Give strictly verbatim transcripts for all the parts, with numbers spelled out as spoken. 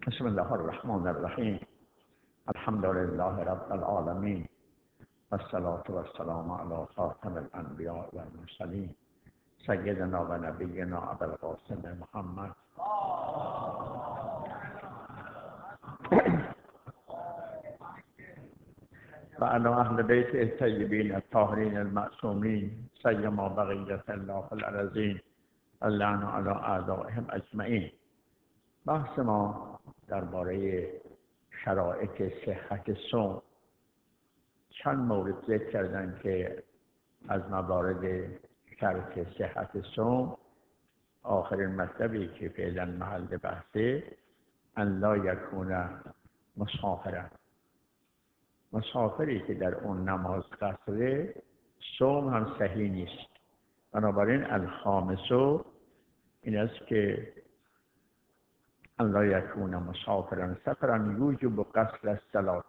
بسم الله الرحمن الرحیم. الحمد لله رب العالمین والصلاة والسلام علی خاتم الانبیاء و المرسلین سیدنا و نبینا ابوالقاسم محمد و علی اهل بیت الطیبین الطاهرین المعصومین سیما بقیت الله الارضین اللعن علی اعدائهم اجمعین. بحث ما درباره شرایط صحت صوم. چند مورد ذکر کردن که از موارد شرط صحت صوم، آخرین مطلبی که فعلا محل بحثه ان لا یکون مسافرا. مسافری که در اون نماز قصره صوم هم صحیح نیست. بنابراین الخامسو این است که ان لا یکون مسافرا سفرا یوجب قصر الصلاة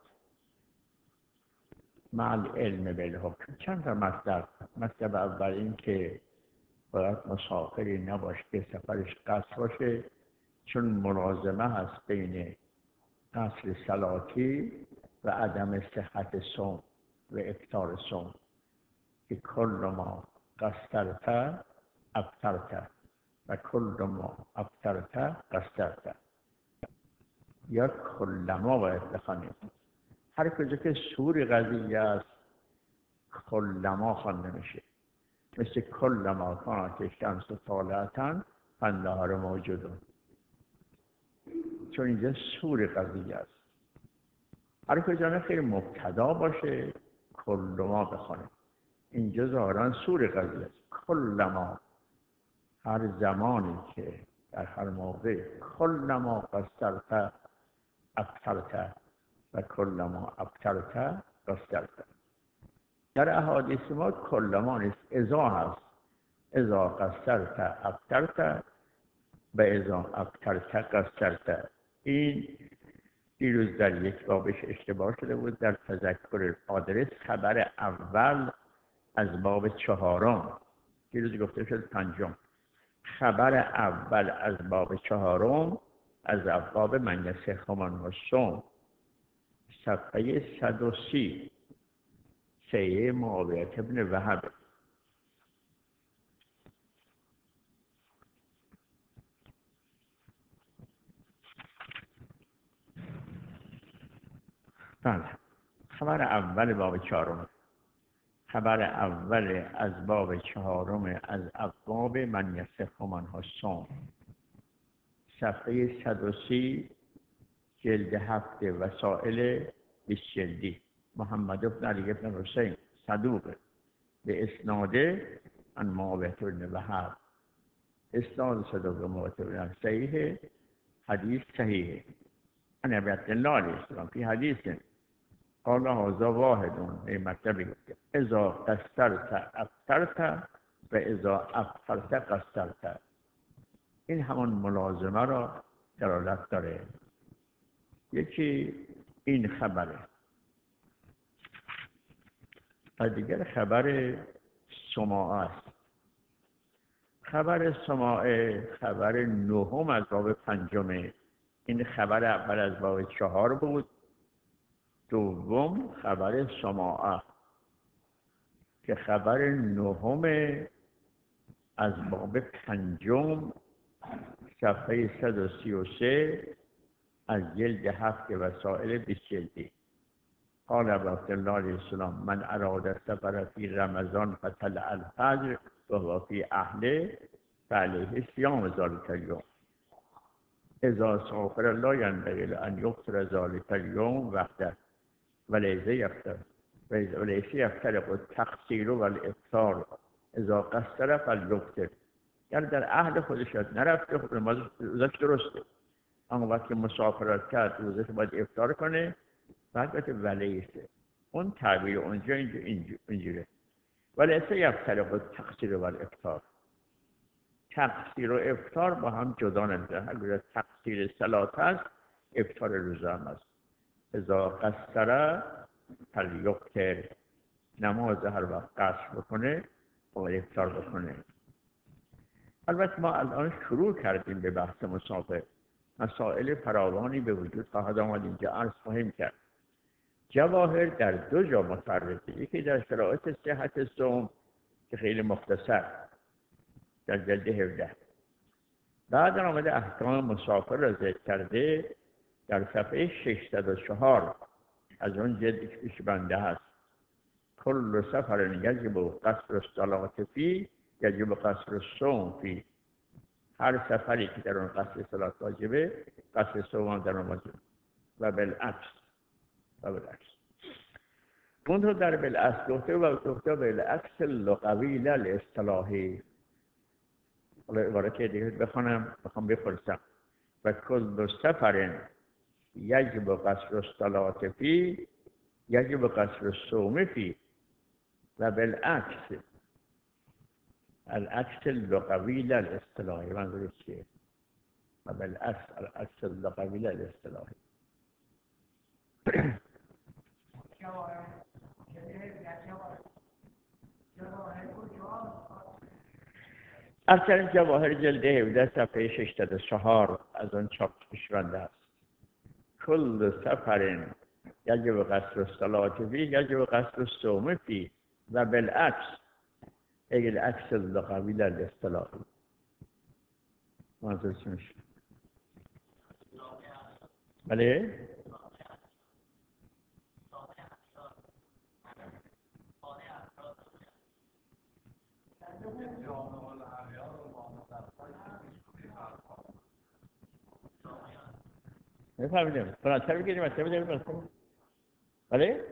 مع العلم بالحکم. چند تا مطلب. مطلب اول این که باید مسافری نباشه که سفرش قصر باشه، چون ملازمه هست بین قصر صلاتی و عدم صحت صوم و افطار صوم، که کل ما قصرت افطرت و کل ما افطرت قصرت، یا کلما باید بخوانیم. هر کجا که سور قضیه است کلما خوانده میشه، مثل کلما کانت الشمس طالعة فالنهار موجود، چون اینجا سور قضیه است. هر کجا خیلی مبتدا باشه کلما بخوانیم، اینجا ظاهرا سور قضیه است. کلما، هر زمانی که در هر موقع، کلما قصرت افطرت و کلما افطرت قصرت. در احادیث ما کلما نیست، اذا هست. اذا قصرت افطرت و اذا افطرت قصرت. این دیروز در یک بابش اشتباه شده بود. در تذکر آدرس خبر اول از باب چهارم، دیروز گفته شد پنجم. خبر اول از باب چهارم از ابواب من یصح منه الصوم، صفحه صد و سی، سیه معاویه ابن وهب. بله، خبر اول باب چهارم. خبر اول از باب چهارم از ابواب من یصح منه الصوم، صفحه صد و سی، جلد هفت، وسائل بیست جلدی. محمد بن علی بن حسین صدوق به اسناده عن معاویه بن وهب. اسناد صدوق معاویه بن وهب صحیح، حدیث صحیح. عن ابی عبدالله علیه السلام فی حدیث قال هذا واحد. این مطلبی گفته اذا قصرت افطرت و اذا افطرت قصرت. این همون ملازمه را دلالت داره. یکی این خبره و دیگر خبر سماعه است. خبر سماعه خبر نهم از باب پنجمه. این خبر اول از باب چهار بود، دوم خبر سماعه که خبر نهم از باب پنجم، صفحه صد و سی و سه، از جلد هفت وسائل بیست جلدی. قال ابو عبدالله علیه السلام من اراد السفر فی رمضان فطلع الفجر و هو فی اهله فعلیه صیام ذلک اليوم. اذا سافر لا ينبغي ان یفطر ذلک اليوم وحده ولیس یفطر ولیس یفترق التقصیر والافطار اذا قصر فلیفطر. یعنی در اهل خودش نرفته، خود روزش درسته، اما وقتی مسافرت کرد روزش باید افطار کنه. بعد باید ولیسه، اون تعبیر اونجا اینجا اینجوره. ولیسه یفترق التقصیر والافطار. تقصیر و افطار با هم جدا نمیشن. اگر تقصیر صلات هست افطار روزه هم هست. اذا قصر فلیفطر. نماز هر وقت قصر بکنه باید افطار بکنه. البته ما الان شروع کردیم به بحث مسافر. مسائل فراوانی به وجود خواهد آمد. اینجا عرض خواهیم کرد. جواهر در دو جا متعرضه، یکی در شرایط صحت صوم که خیلی مختصر در جلد هفده، بعد آمده احکام مسافر را ذکر کرده در صفحه ششصد و چهار از اون جلدی که پیش بنده هست. کل سفر یجب قصر الصلاة فی یجب قصر الصوم فی. هر سفری که در اون قصر صلاة واجبه، قصر صوم در اون واجبه و بالعکس و بالعکس. اون رو در بالعکس گفته و گفته بالعکس لغوی لا الاصطلاحی. حالا عبارت دیگه بخونم، بخوام بپرسم. و کل سفر یجب قصر الصلاة فی یجب قصر الصوم فی و بالعکس. العکس اللغوی لا الاصطلاحی منظورش چیه؟ و بالعکس العکس اللغوی لا الاصطلاحی. اکثر جواهر جلد هفده صفحه ششصد و چهار از آن چاپ پیش بنده است. کل سفر یجب قصر الصلاة فی یجب قصر الصوم فی و بالعکس ای العکس اللغوی لا الاصطلاحی. منظور چی میشه؟ بله؟ نفهمیدم. فرانسه بگیریم مطلب داریم بسیم. بله؟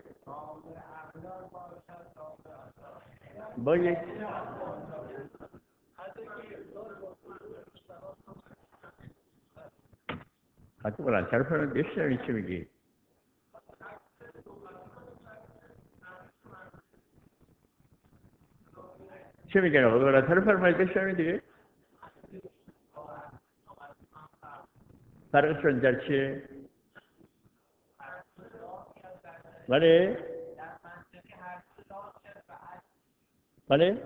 با یک حتی بلندتر فرانسه بشنوید چی میگی؟ چه میگن آقا؟ بلندتر فرمایید بشنوید دیگه. فرقشون در چیه؟ بله؟ بله؟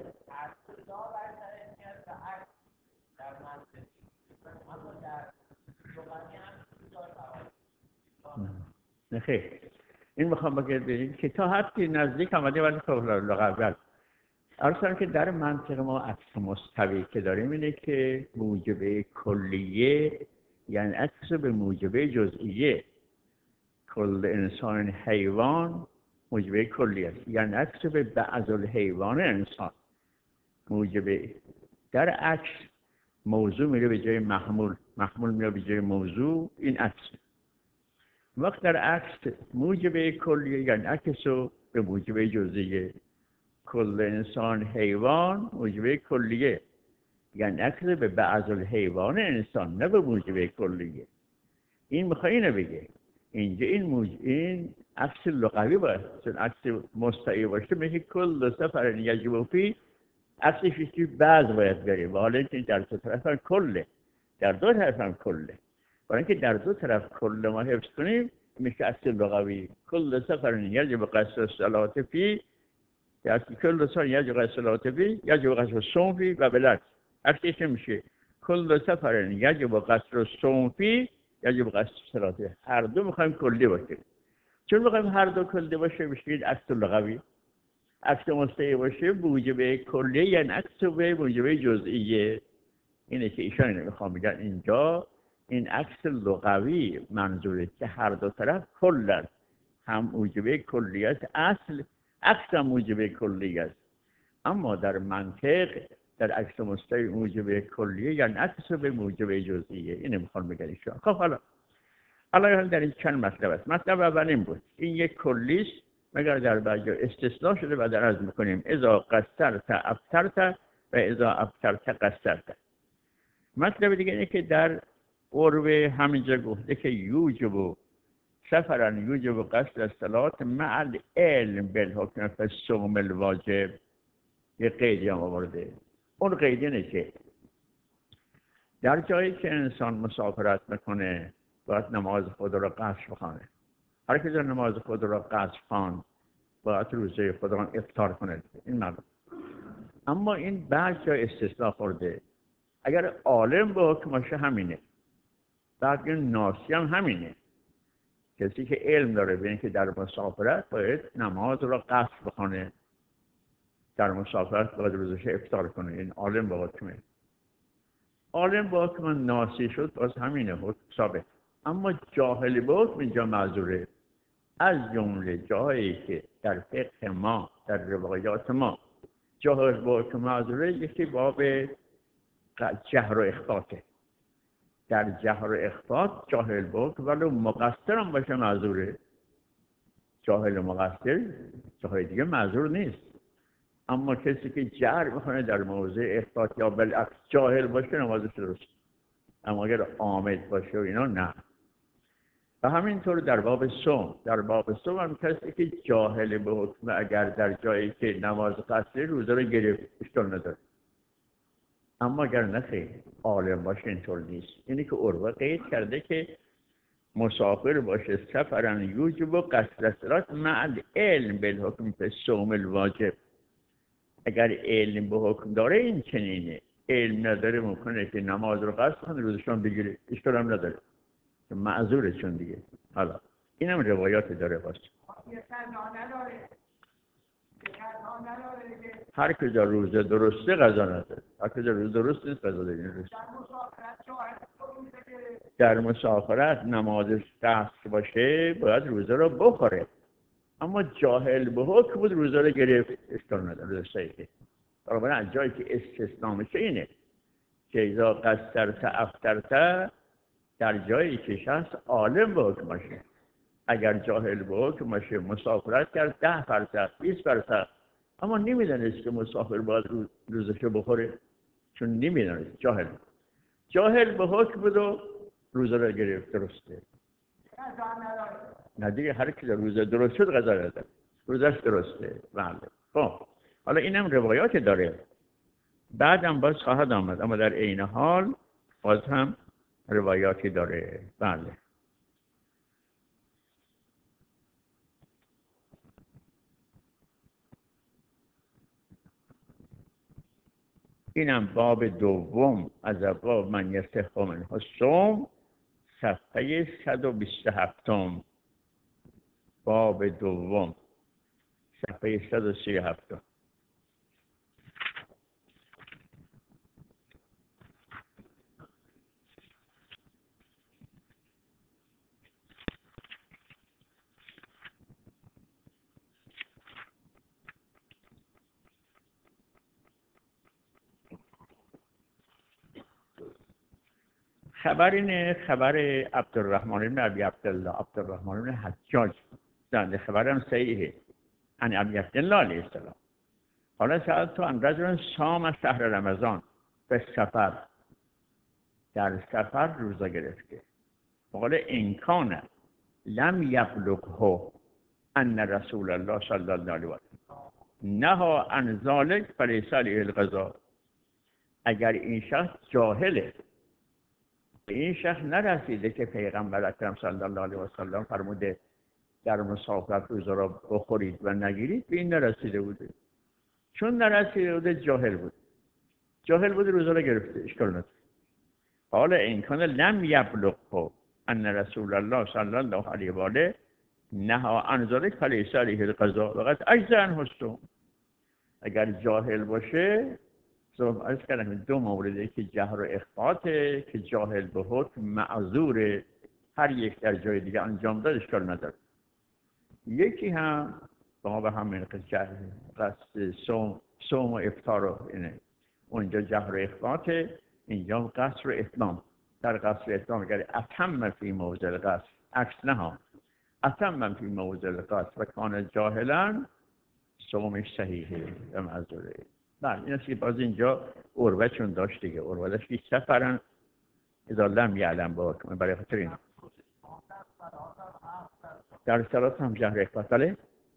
نه خیر. این میخوام بگم که تا حدی نزدیک آمده ولی خب لغوی. اصلا که در منطق ما عکس مستوی که داریم اینه که موجبه کلیه یعنی عکس به موجبه جزئیه. کل انسان حیوان موجبه کلیه است، یعنی عکس به بعض الحیوان انسان موجبه. در عکس موضوع میره به جای محمول، محمول میره به جای موضوع، این عکس. وقت در عکس موجبه کلیه یعنی عکس به موجبه جزئیه. کل انسان حیوان موجبه کلیه یعنی عکس به بعض الحیوان انسان، نه به موجبه کلیه. این میخواه اینو بگه. اینجا این موج... این عکس لغوی باید، چون عکس مستعی باشه میشه کل سفر یجب فی، عکسش که بعض باید بریم و حالا اینکه در دو طرف هم کله، در دو طرف هم کله. برای اینکه در دو طرف کل ما حفظ کنیم میشه عکس لغوی. کل سفر یجب قصر الصلاة فی در کل سفر یجب قصر الصلاة فی یجب قصر الصوم فی و بالعکس. عکسش میشه کل سفر یجب قصر الصوم فی یجب قصر الصلاة فی. هر دو میخوایم کلی باشه. چون میخوایم هر دو کلی باشه میشه عکس لغوی. عکس مستعی باشه موجبه کلیه یعنی عکس به موجبه جزئیه. اینه که ایشان اینو میخوام بگن اینجا این عکس لغوی منظوره که هر دو طرف کلن، هم موجبه کلیه است، اصل عکس هم موجبه کلیه است. اما در منطق در عکس مستعی موجبه کلیه یعنی عکس به موجبه جزئیه. اینو میخوام بگن ایشان. خب حالا حالا در این چند مطلب است. مطلب اول این بود این یک کلیست مگر در بعضی استثناء شده و در عرض میکنیم اذا قصرت افطرت و اذا افطرت قصرت. مطلب دیگه اینه که در عرب همینجا گفته که یوجب سفرا یوجب قصر الصلاة مع العلم بالحکم فی الصوم الواجب. یه قیدی هم آورده. اون قیدی اینه که در جایی که انسان مسافرت میکنه باید نماز خود را قصر بخونه. هر کی در نماز خود را قصر خواند باید روزه خود را افطار کنه. این معلوم. اما این بعض جا استثناء خورده. اگر عالم به حکمش همینه بعد ناسی هم همینه. کسی که علم داره به اینکه در مسافرت باید نماز را قصر بخونه، در مسافرت باید روزش افطار کنه. این عالم با حکمه. عالم با حکم ناسی شد، باز همینه حکم ثابت. اما جاهل با حکم اینجا معذوره. از جمله جاهایی که در فقه ما، در روایات ما جاهل با حکم معذوره، یکی باب جهر و اخفاته. در جهر و اخفات جاهل با حکم ولو مقصر هم باشه معذوره. جاهل و مقصر جاهای دیگه معذور نیست. اما کسی که جهر میکنه در موضع اخفات یا بالعکس جاهل باشه نمازش درست، اما اگر عامد باشه و اینا نه. و همینطور در باب صوم، در باب صوم هم کسی که جاهل به حکم اگر در جایی که نماز قصری روزه رو گرفت اشکال نداره. اما اگر نخیر عالم باشه اینطور نیست. اینی که عروه قید کرده که مسافر باشه سفرن یوجب و قصر الصلات مع العلم بالحکم فی الصوم الواجب. اگر علم به حکم داره این چنینه، علم نداره ممکنه که نماز رو قصر کنه روزشون بگیره، اشکال هم نداره، معذوره چون دیگه. حالا اینم روایات داره. باشه هر کجا روزه درسته قضا نداره، هر کجا روزه درست نیست قضا داره. در مسافرت نمازش قصر باشه باید روزه رو بخوره، اما جاهل به حکم بود روزه رو گرفت اشکال نداره، روزه صحیحه. بنابراین از جایی که استثناء میشه اینه که اذا قصرت افطرت، در جایی که شخص عالم به حکم باشه. اگر جاهل به حکم باشه مسافرت کرد ده فرسخ بیست فرسخ، اما نمیدانست که مسافر باید روزشو بخوره، چون نمیدانست، جاهل جاهل به حکم بود و روزه را گرفت درسته. نه دیگه هر کی روزه درست شد قضا نداره، روزش درسته. بله. خب حالا اینم روایات داره، بعدم باز خواهد آمد، اما در عین حال باز هم روایاتی داره. بله. اینم باب دوم از ابواب من یصح منه الصوم، صفحه صد و بیست و هفت. باب دوم صفحه صد و سی و هفت. خبر اینه، خبر عبدالرحمن بن ابی عبدالله، عبدالرحمن بن حجاج زنده، خبرم صحیحه، ان ابی عبدالله علیه السلام. حالا سألت تو ان رجل صام شهر رمضان به سفر، در سفر روزه گرفته. قال ان کان لم یبلغه ان رسول الله صلی الله علیه و نهى عن ذلك فلیس علیه القضاء. اگر این شخص جاهله، به این شخص نرسیده که پیغمبر اکرم صلی الله علیه و سلم فرموده در مسافرت روزه را بخورید و نگیرید، به این نرسیده بوده. چون نرسیده بوده جاهل بود، جاهل بود روزه را گرفته، اشکال نداره. حالا این کان لم یبلغه ان رسول الله صلی الله علیه و آله نهى عن ذلك فلیس علیه القضاء وقد اجزأ عنه الصوم. اگر جاهل باشه، صبح عرض کردم دو مورده که جهر و اخفاته که جاهل به حکم معذوره، هر یک در جای دیگه انجام داد اشکال نداره. یکی هم با به همین قصد صوم صوم و افطار و اینه، اونجا جهر و اخفاته، اینجا قصر و اتمام. در قصر و اتمام اگر اتم فی موضع القصر، عکس نه ها، اتم فی موضع القصر و کان جاهلا صومش صحیحه و معذوره. بله این است که باز اینجا عروه چون داشت دیگه، عروه داشت که سفرن اذا لم یعلم با حکم، برای خاطر این در صلات هم جهر اخفات. بله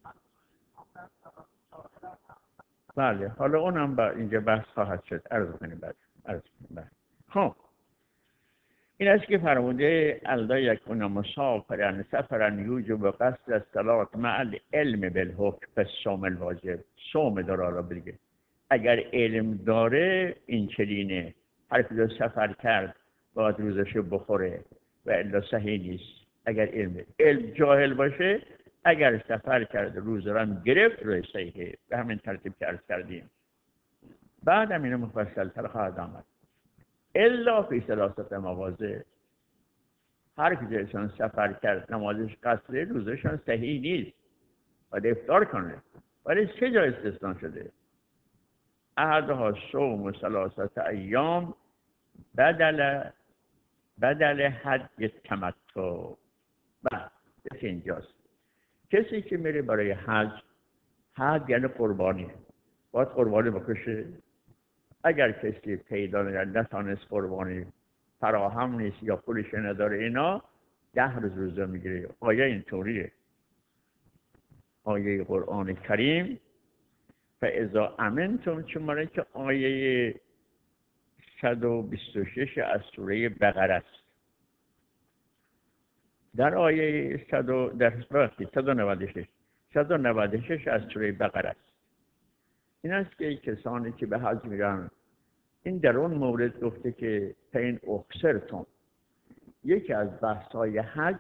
بله حالا اونم با اینجا بحث خواهد شد، عرض کنیم بعد عرض کنیم بعد. خب این است که فرموده الله یکون مسافرن سفرن یوجب قصد الصلات مع العلم بالحکم فالصوم الواجب. صوم داره را بگه، اگر علم داره این چنینه، هر کجا سفر کرد باید روزشو بخوره، و الا صحیح نیست. اگر علم علم جاهل باشه، اگر سفر کرده روز رو هم گرفت روی صحیحه. به همین ترتیب که عرض کردیم. بعد هم اینو مفصل تر خواهد آمد. الا فی ثلاثت مواضع، هر که جایشان سفر کرد نمازش قصره، روزشان صحیح نیست، باید افطار کنه. ولی سه جا استثنا شده. احدها صوم ثلاثت ایام بدل بدل حج تمتع. بعد اینجاست کسی که میره برای حج، حج یعنی قربانی، باید قربانی بکشه. اگر کسی پیدا نتانست قربانی فراهم نیست یا پولش نداره، اینا ده روز روزه میگیره. آیه اینطوریه، آیه قرآن کریم فاذا امنتم، چون که آیه صد و بیست و شش از سوره بقره است. در آیه صد در صد و نود و شش صد و نود و شش از سوره بقره است. این است که کسانی که به حج میرن، این در اون مورد گفته که فین اخسرتم، یکی از بحث‌های حج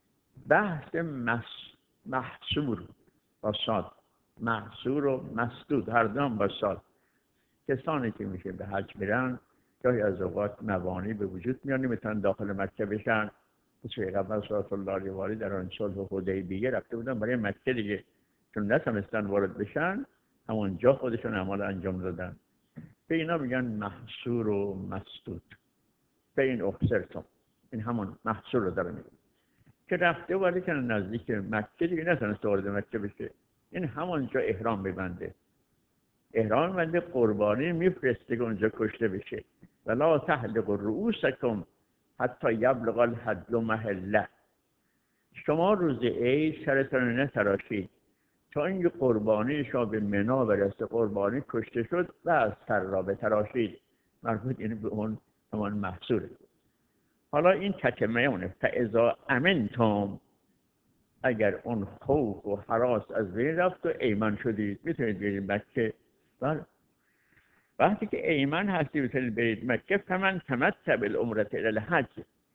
بحث مس محصور با صاد، محصور و مسدود هر دام با صاد. کسانی که میشه به حج میرن، گاهی از اوقات موانعی به وجود میان، نمیتونن داخل مکه بشن. پیغمبر صلی الله علیه و آله در آن صلح حدیبیه رفته بودن برای مکه دیگه، چون نتونستن وارد بشن، همونجا خودشون اعمال انجام دادن. به اینا میگن محصور و مسدود. به این اخسرتم، این همون محصور رو داره میگه که رفته ولی که نزدیک مکه دیگه نتونست وارد مکه بشه، این همونجا احرام ببنده. احرام بنده قربانی میفرسته که اونجا کشته بشه. ولا تحلقوا رؤوسکم حتی یبلغ الهدی محله. شما روز عید سرتون نتراشید تا اینکه قربانی شما به منا برسه، قربانی کشته شد و از سر را بتراشید. مربوط یعنی به اون همان محصوله. حالا این تتمه اونه، فاذا امنتم، اگر اون خوف و هراس از بین رفت و ایمن شدید میتونید برید مکه. بله، وقتی که ایمن هستی میتونید برید مکه. فمن تمتع بالعمره الی الحج،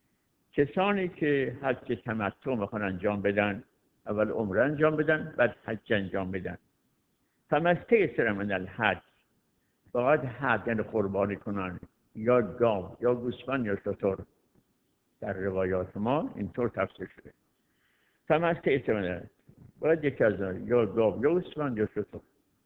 کسانی که حج تمتع میخوان انجام بدن، اول عمره انجام بدن بعد حج انجام بدن. فما استیسر من الحج، باید حج یعنی قربانی کنن، یا گاو یا گوسفند یا شتر. در روایات ما اینطور تفسیر شده. فما استیسر من الحج، باید یک از یا گاو یا گوسفند یا شتر.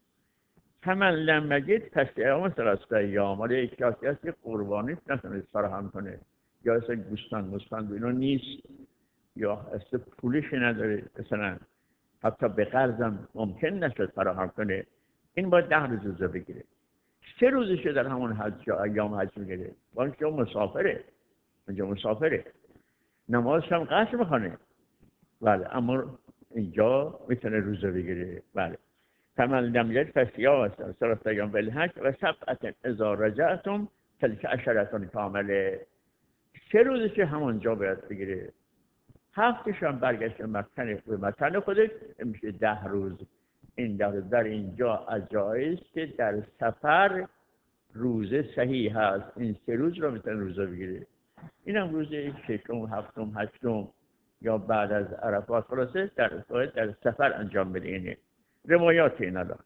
فمن لم یجد پس اقام ثلاثه ایام. حالا یک کسی هست که قربانی نتونست فراهم کنه، یا اصلا گوسفند گوسفند اینا نیست، یا اصلا پولش نداره، مثلا حتی به قرضم ممکن نشد فراهم کنه، این باید ده روز روزه بگیره. سه روزشه در همون حج ایام حج میگیره. ولی که مسافره، اینجا مسافره، نمازش هم قصر بخونه. بله، اما اینجا میتونه روزه بگیره. بله. فمن لم یجد فصیام ثلاثة ایام بالحج و سبعة اذا رجعتم تلک عشرة کامله. سه روزشه همونجا باید بگیره، هفتش هم برگشت مکن به مکان خودش میشه ده روز. این در, در اینجا از جایست که در سفر روزه صحیح هست، این سه روز رو میتونه روزه بگیره. این هم روز ششم، هفتم، هشتم یا بعد از عرفات خلاصه در در سفر انجام بده. اینه روایات اینا دار.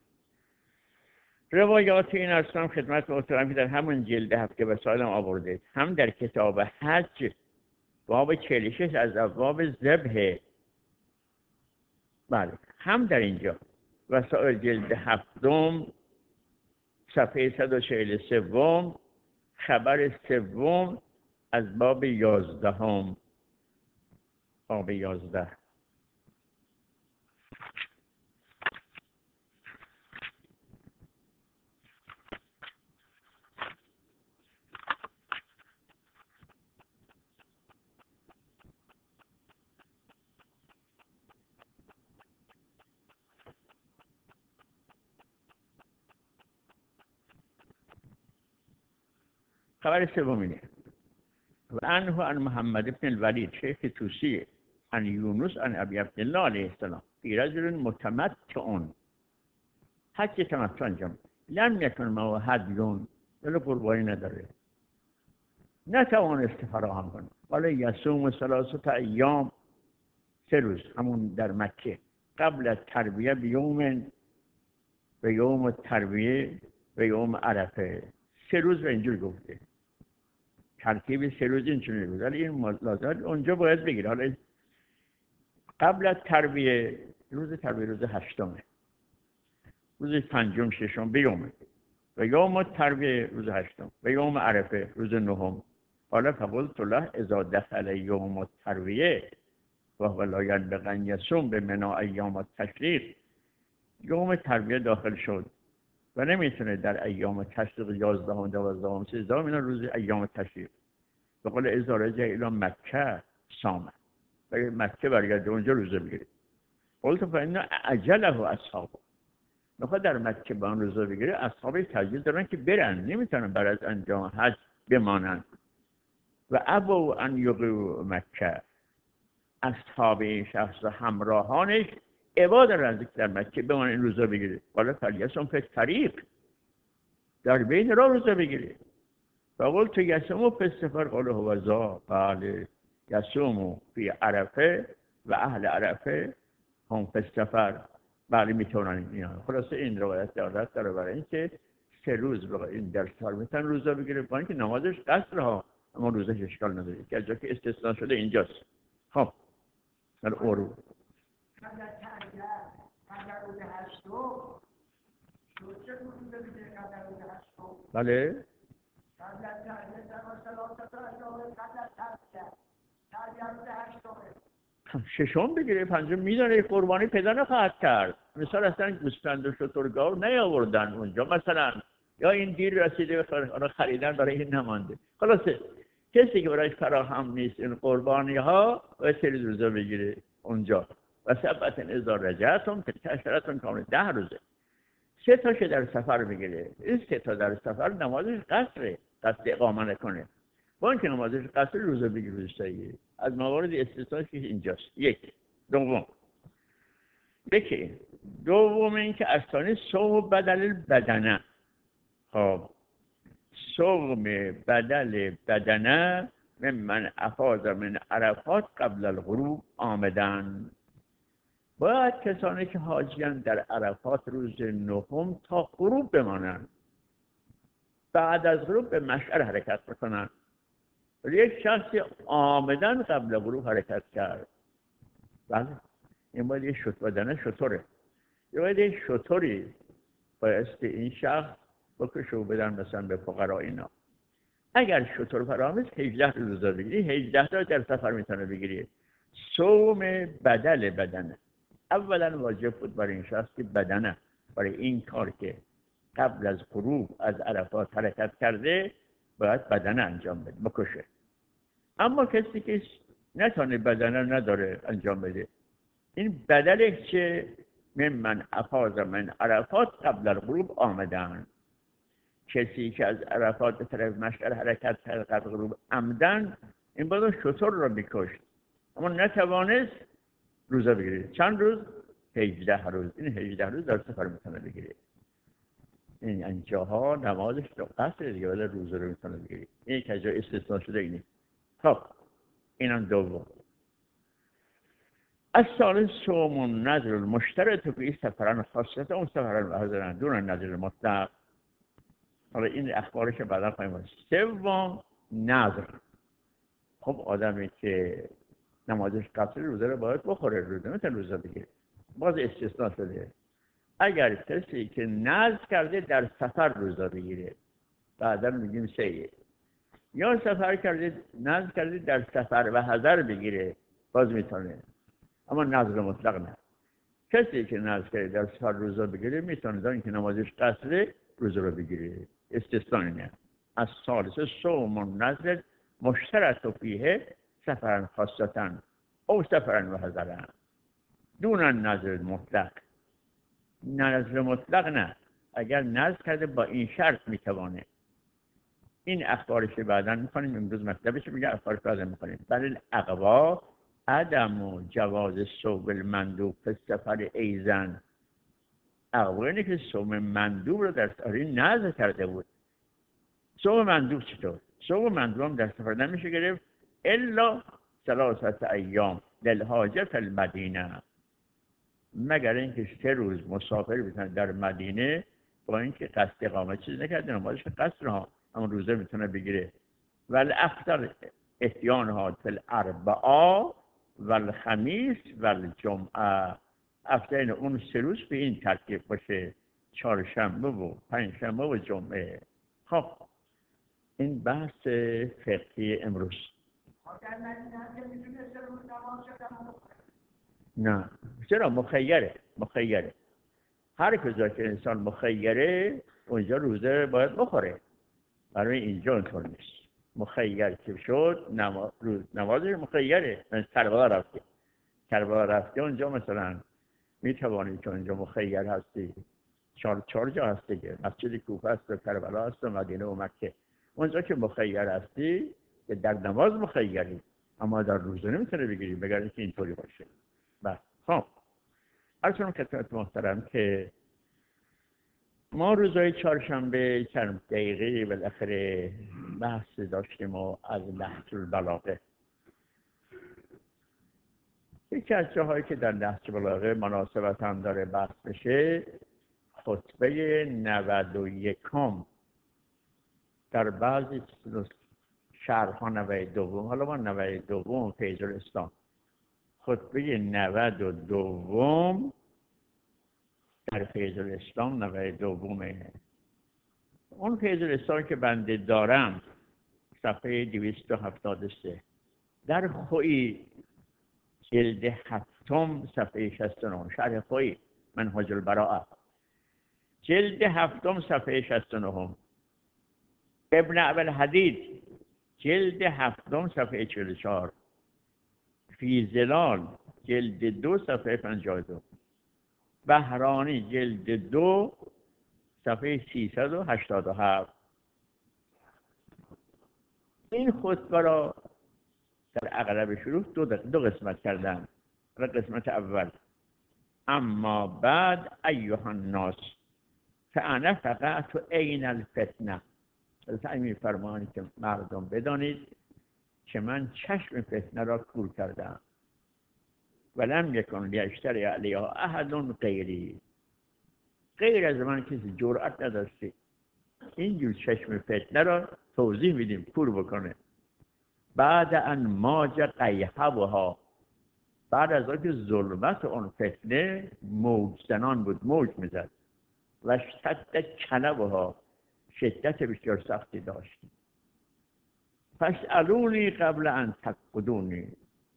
روایات این ارسام خدمت محترم که در همون جلد هفت که به سالم آورده، هم در کتاب حج باب چهل و شش از ابواب ذبح، بله، هم در اینجا وسائل جلد هفتم صفحه صد و چهل و سه خبر سوم از باب یازدهم. باب یازده. خبر سوم اینه و عنه عن محمد بن الولید شیخ توسی عن یونس عن ابی عبدالله علیه السلام فی رجل متمتع حج تمتع انجام لم یکن معه هدی، دل قربانی نداره، نتوانست فراهم کنه. حالا یصوم و ثلاثه ایام، سه روز همون در مکه، قبل از ترویه بیوم و یوم ترویه و یوم عرفه، سه روز رو اینجور گفته. ترتیب سه روز این چونه بود، ولی این لازم اونجا باید بگیره. حالا قبل از ترویه، روز ترویه روز هشتمه، روز پنجم ششم بیومه و یوم ترویه روز هشتم و یوم عرفه روز نهم. حالا فقلت له اذا دخل یوم الترویه و هو لا ينبغي ان يصوم بمنع ایام التشریق، یوم ترویه داخل شد و نمیتونه در ایام تشریق یازدهم دوازدهم سیزدهم اینا روز ایام تشریق. به قول اذا رجع الی مکه صام، برای مکه برگرده اونجا روزه بگیره. قلت فإن اجله اصحابه، میخواد در مکه با اون روزه بگیره، اصحابش تجویز دارن که برن، نمیتونن بعد از انجام حج بمانند. و ابو ان یقیموا مکه، اصحاب شخص و همراهانش عباد رزق در مکه بمانن این روزه بگیره. حالا فلیصم فی الطریق، در بین راه روزه بگیره. فقلت تو یصوم فی السفر، قال هو ذا، بله یصوم فی عرفه و اهل عرفه هم فی السفر، بله میتونن اینا. خلاصه این روایت دارد داره برای اینکه سه روز رو این در سال میتونن روزه بگیره، با اینکه نمازش قصر ها، اما روزش اشکال نداره که از جا که استثناء شده اینجاست. خب در اورو قبل از تعجیل، قبل از روز هشتم، چه روزه بگیره قبل از روز هشتم؟ بله قبل از تعجیل در ثلاثه ایام، قبل از تعجیل، تعجیل روز هشتم. ششم بگیره، پنجم میدونه قربانی پیدا نخواهد کرد. مثال اصلا گوسفند و شترگاو نیاوردن اونجا مثلا، یا این دیر رسیده و خریدن برای این نمانده. خلاصه کسی که برایش فراهم نیست این قربانی ها باید سری روزه بگیره اونجا. و سبت اذا رجعتم تلک عشرة کامله، ده روزه. سه تاش در سفر بگیره. این سه تا در سفر نمازش قصره، قصد اقامه نکنه. با اینکه نمازش قصر روزه بگیره روزش تاییه. از موارد استثناش که اینجاست. یک. دوم یکی دوم این که اصلا صوم بدل بدنه. خب صوم بدل بدنه من من افاظ من عرفات قبل الغروب آمدن. باید کسانی که حاجیان در عرفات روز نهم تا غروب بمانند، بعد از غروب به مشعر حرکت بکنند. یک شخصی آمدن قبل غروب حرکت کرد، بله این باید یه شط بدنه شطوره، یه باید یه شطوری بایستی این شخص بکشه و بدن مثلا به فقرا اینا. اگر شطور فرامست هجده روزه بگیری، هجده تا در سفر میتونه بگیری. صوم بدل بدنه اولا واجب بود برای این شخص که بدنه برای این کار که قبل از غروب از عرفات حرکت کرده باید بدنه انجام بده، بکشه. اما کسی که نتونه بدنه نداره انجام بده، این بدلش چه؟ من من افاظ من عرفات قبل الغروب آمدن. کسی که از عرفات به طرف مشعر حرکت کرد قبل غروب عمدن، این باید شطور را بکشت، اما نتوانست روزه بگیره. چند روز؟ هجده روز. این هجده روز در سفر میتونه بگیره. این انجاها نمازش رو قصر دیگه، ولی روزه رو میتونه بگیره. این یک جا استثناء شده اینه. خب اینم دوم. الثالث صوم النذر المشترط فی سفران خاصه، اون سفران حاضرن دون النذر المطلق. حالا این اخبارش بعدا خواهیم بود. سوم نذر. خب آدمی که نمازش قصر روزه رو باید بخوره، روزه میتونه روزه بگیره. باز استثناء شده اگر کسی که نذر کرده در سفر روزه بگیره، بعدا میگیم سه. یا سفر کرده نذر کرده در سفر و حضر بگیره، باز میتونه، اما نذر مطلق نه. کسی که نذر کرده در سفر روزه بگیره میتونه، در اینکه نمازش قصره روزه رو بگیره. استثناء نه. از ثالث صوم النذر مشترط فیه سفرا خاصه او سفرا و حضرا دون النذر مطلق. نذر مطلق نه، اگر نذر کرده با این شرط میتوانه. این اخبارش بعدا میکنیم، امروز مطلبش میگه، اخبارش بعدا میکنیم. بل الاقوا عدم و جواز صوم المندوب فی السفر ایزن. اقوا اینه که صوم مندوب رو در سفر نذر کرده بود. صوم مندوب چطور؟ صوم مندوب هم در سفر نمیشه گرفت، الا ثلاثت ایام للحاجه فی المدینه، مگر اینکه سه روز مسافر بشن در مدینه، با اینکه قصد اقامت چیز نکردن، نمازش قصد ها اما روزه میتونه بگیره. ولی افطر احیانها فی الاربعاء و الخمیس و الجمعه، افطر اون سه روز به این ترتیب باشه، چهارشنبه و پنجشنبه و جمعه. خب این بحث فقهی امروز. در مدینه هم که میتونه سه روز نماز شدن. نه چرا؟ مخیره مخیره هر کجا که انسان مخیره اونجا روزه باید بخوره، برای اینجا اونطور نیست. مخیر که شد نماز روز نمازش مخیره. من کربلا رفته کربلا رفته اونجا مثلا میتوانی که اونجا مخیر هستی، چهار چهار جا هست دیگه، مسجد کوفه است و کربلا است و مدینه و مکه. اونجا که مخیر هستی که در نماز مخیری، اما در روزه نمیتونه بگیری مگر اینکه اینطوری باشه. بس خب ارچنان خدمت محترم که ما روزهای چهارشنبه چند دقیقه بالاخره بحث داشتیم و از نهج البلاغه. یکی از جاهایی که در نهج البلاغه مناسبت هم داره بحث بشه، خطبه نود و یکم در بعضی شهرها نود دوم، حالا ما نود دوم فیض الاسلام، خطبه نود و دوم در فیض الاسلام نود دومه. اون فیض الاسلام که بنده دارم صفحه دویست و هفتاد و سه در خویی جلد هفتم صفحه شصت و نه، شرح خویی منهاج البراءه جلد هفتم صفحه شصت و نه، ابن ابوالحدید جلد هفتم صفحه چهل و چهار، فی ظلال جلد دو صفحه پنجاه و دو، بهرانی جلد دو صفحه سیصد و هشتاد و هفت. این خطبه را در اغلب شروع دو, دو قسمت کردن. قسمت اول: اما بعد ایها الناس فانا فقط عین الفتنه، سعی می‌فرمایند که مردم بدانید که من چشم فتنه را کور کردم. ولم یکن لیشتری علیها احد غیری، غیر از من کسی جرأت نداشته اینجور چشم فتنه را توضیح میدیم کور بکنه. بعد ان ماج قیحبها، بعد از آنکه ظلمت اون فتنه موج زنان بود، موج میزد. و شدت کلبها، شدت بسیار سختی داشت. فاسألونی قبل ان تفقدونی.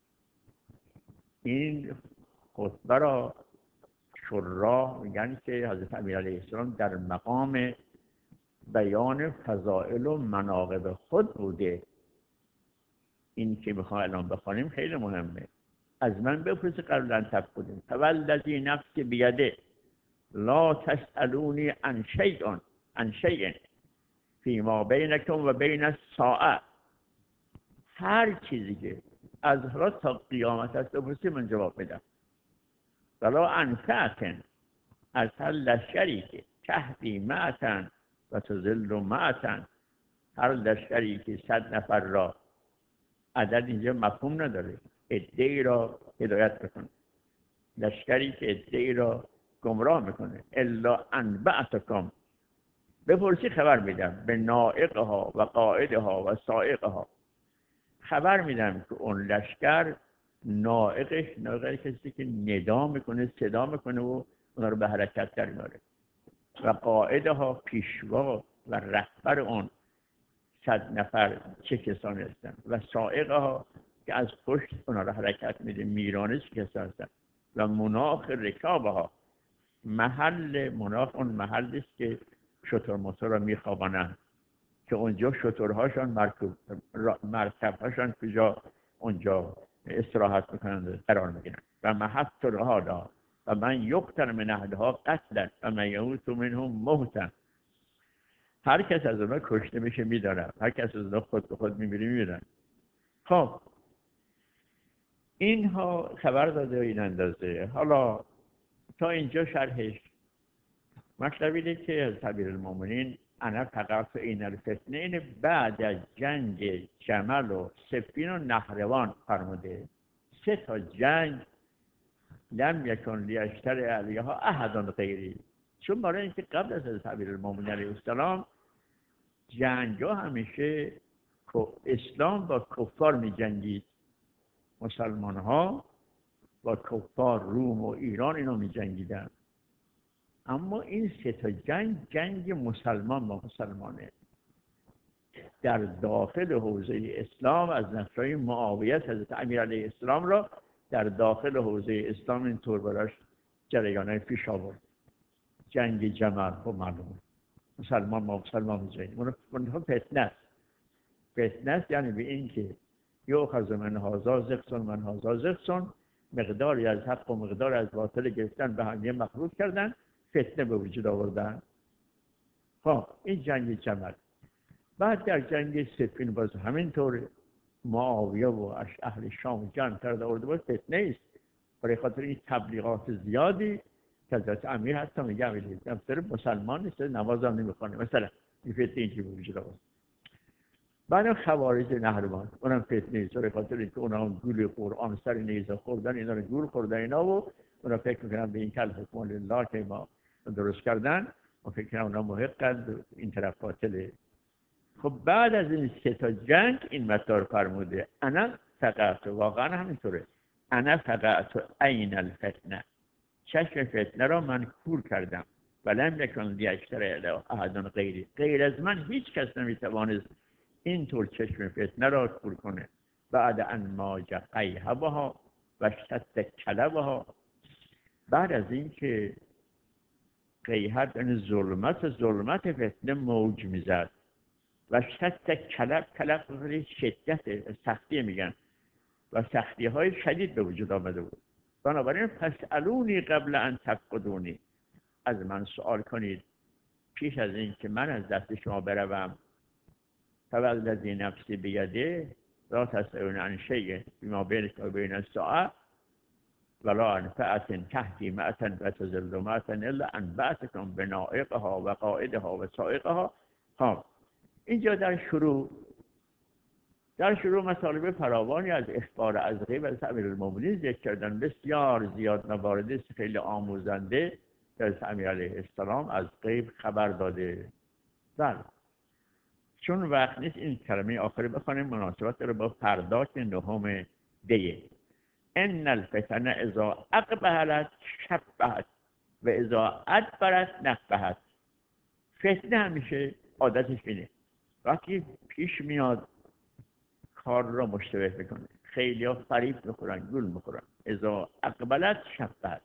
این خطبه را شراح میگن که حضرت امیر علیه السلام در مقام بیان فضائل و مناقب خود بوده. این که میخوام الان بخوانیم خیلی مهمه. از من بپرس قبل ان تفقدون، فوالذی نفسی بیده لا تسألونی عن شیء عن شیء فیما بینکم و بین الساعه. هر چیزی که از حالا تا قیامت هست بپرسی من جواب میدم. ولا عن ساعتن، از هر لشکری که تهدی معتن و تذل معتن، هر لشکری که صد نفر را، عدد اینجا مفهوم نداره، عده‌ای را هدایت بکنه، لشکری که عده‌ای را گمراه میکنه. الا انبعتکم، بپرسی خبر میدم، به نائقها و قائدها و سائقها، خبر میدم که اون لشکر نائقش، نائق کسی که ندا میکنه، صدا میکنه و اونا رو به حرکت در میاره، و قائدها پیشوا و رهبر اون صد نفر چه کسانی هستن، و سائقها که از پشت اونا رو حرکت میده، میرانه چه کسانی هستن، و مناخ رکابها، محل مناخ اون محل است که شتر موتور را میخوابانند، که اونجا شترهاشان مرکب مرکبهاشان کجا اونجا استراحت میکنند قرار میگیرن. و محط الرهادا و من یقتل من اهلها قتلا و من یموت منهم موتا، هر کس از اونها کشته میشه میدارن، هر کس از اونها خود به خود میمیره میمیرن. خب اینها خبر داده این اندازه. حالا تا اینجا شرحش. مطلب اینه که از امیرالمومنین انا فقط این الفتنه این بعد از جنگ جمل و صفین و نهروان فرموده. سه تا جنگ لم یکن لیشتر علیها احد غیری، چون برای اینکه قبل از حضرت امیرالمومنین علیه السلام جنگ ها همیشه اسلام با کفار می جنگید، مسلمان ها با کفار روم و ایران اینا می جنگیدن. اما این سه تا جنگ جنگ مسلمان با مسلمانه. در داخل حوزه اسلام از نصرای معاویت حضرت امیر علیه السلام را در داخل حوزه اسلام اینطور براش جریانه پیش آورد. جنگ جمل خب معلومه مسلمان با مسلمان می‌جنگه، اون فتنه است. فتنه است یعنی به این که یؤخذ من هذا زغص من هذا زغص، مقداری از حق و مقدار از باطل گرفتن به هم مخلوط کردن، فتنه به وجود آوردن. خب این جنگ جمل. بعد در جنگ صفین باز همینطور معاویه و اهل شام جمع کرده آورده بود، فتنه است. برای خاطر این تبلیغات زیادی که حضرت امیر حتی میگه امیر دفتر مسلمان نیست، نماز هم نمیخونه مثلا، این فتنه اینجوری به وجود آورد. بعد خوارج نهروان اونم فتنه است، برای خاطر اینکه اونا هم گول قرآن سر نیزه خوردن، اینا رو گول خوردن اینا و اونا فکر میکنن به این کل حکم الله که ما درست کردن و فکر کنن اونا محقند، این طرف باطله. خب بعد از این سه تا جنگ این مطلب فرموده انا فقط، واقعا همینطوره، انا فقط عین الفتنه، چشم فتنه را من کور کردم. ولم یکن لیشتر الی احد غیری، غیر از من هیچ کس نمیتوانست اینطور چشم فتنه را کور کنه. بعد ان ماج قیهبها و شد کلبها، بعد از این که قیهب یعنی ظلمت ظلمت فتنه موج میزد و شد کلب، کلب به شدت سختی میگن و سختی های شدید به وجود آمده بود. بنابراین فاسالونی قبل ان تفقدونی، از من سوال کنید پیش از این که من از دست شما بروم. فوالذی نفسی بیده لا تسألون عن شیء فیما بینک و بین الساعة ولا عن فأة تهدی مأة وتضل مأة الا انبأتکم بنائقها و قائدها و سائقها. ها اینجا در شروع در شروع مطالب فراوانی از اخبار از غیب از امیرالمومنین ذکر کردن، بسیار زیاد موارد است خیلی آموزنده که از امیر علیه السلام از غیب خبر داده. بله چون وقت نیست این کلمه آخری بخوانیم، مناسبت داره با پرداخت نهم دیه. ان الفتن اذا اقبلت شبهت و اذا ادبرت نقبهت. فتنه همیشه عادتش اینه وقتی پیش میاد کار را مشتبه بکنه، خیلی ها فریب میخورن، گول میخورن. اذا اقبلت شبهت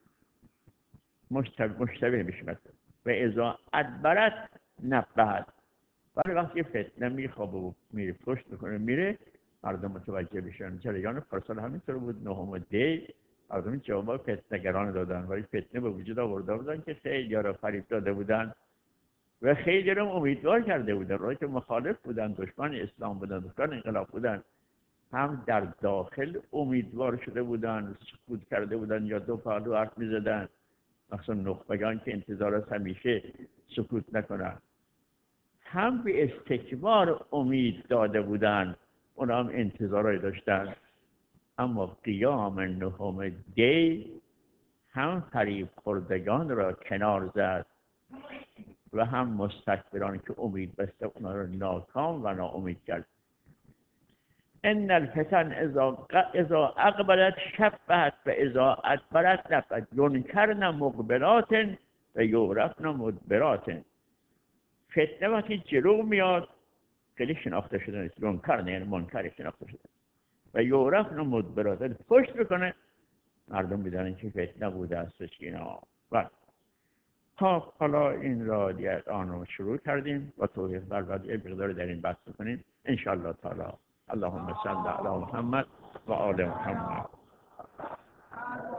مشتبه, مشتبه میشه و اذا ادبرت نقبهت، ولی وقتی فتنه میخوابه و میره پشت میکنه میره، مردم متوجه بشن. جریان پارسال همینطور بود، نهم دی مردم جواب فتنه‌گران دادن، ولی فتنه به وجود آورده بودن که خیلی ها را فریب داده بودن و خیلی را امیدوار کرده بودن، رای که مخالف بودن، دشمن اسلام بودن، دشمن انقلاب بودن، هم در داخل امیدوار شده بودن، سکوت کرده بودن یا دو پهلو حرف میزدن، مثلا نخبگان که انتظار است همیشه سکوت نکنن، هم به استکبار امید داده بودن، اونا هم انتظارای داشتن. اما قیام نهم دی هم فریب خوردگان را کنار زد و هم مستکبران که امید بسته اونا را ناکام و ناامید کرد. ان الفتن اذا اذا اقبلت شبهت و اذا ادبرت نفت ینکرن مقبلات و یعرفن مدبرات. فتنه وقتی جلو میاد خیلی شناخته شده نیست، منکر نه، یعنی منکر شناخته شده و یعرفن مدبرات، پشت بکنه مردم بدانن که فتنه بوده استش اینا. و خب حالا این را دیگر آن رو شروع کردیم و توفیق بر یه مقدار در این بحث کنیم ان شاء الله تعالی. اللهم صل علی محمد و آل محمد.